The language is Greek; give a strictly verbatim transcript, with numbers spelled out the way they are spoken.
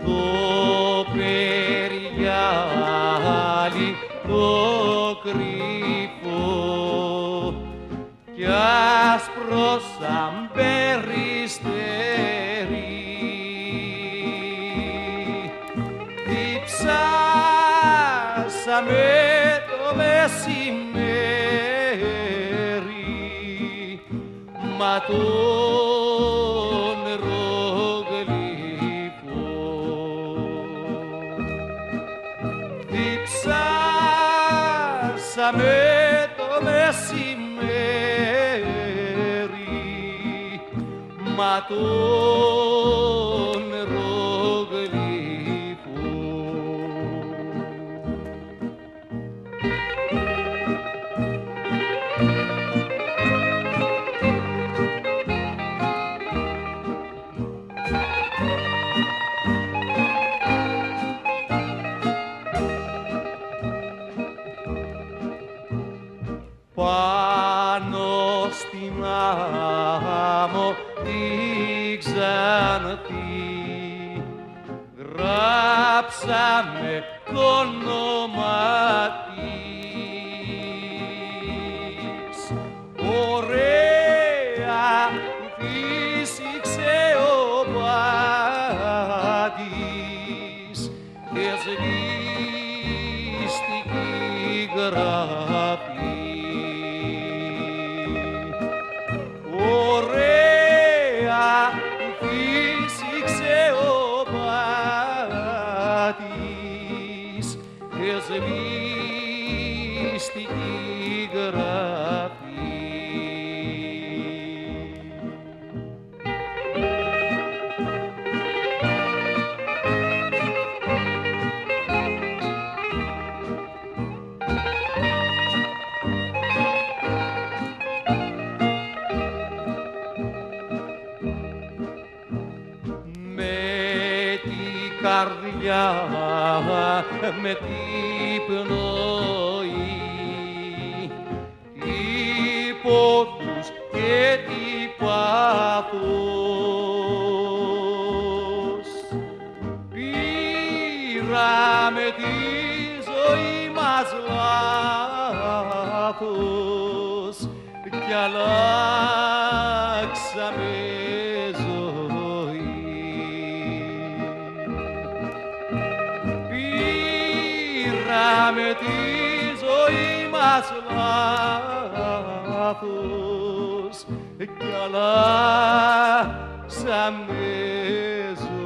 το περιγιάλι το κρυφό κι άσπρο σαν περιστέρι διψάσαμε το μεσημέρι μα τον ρογλυφό διψάσαμε το μεσημέρι μα τον ρογλυφό. Πάνω στην άμμο τη Ξάνθη γράψαμε το όνομα της. Ωραία που φύσηξε ο πάτης και σβήστηκε η γραφή. Ωραία που φύσηξε ο πάτης και σβήστηκε η γραφή. Καρδιά με την πνοή, τι πόθους και τι πάθος πήραμε τη ζωή μας λάθος κι αλλάξαμε με τη ζωή μας λάθος κι αλλάξαμε ζωή.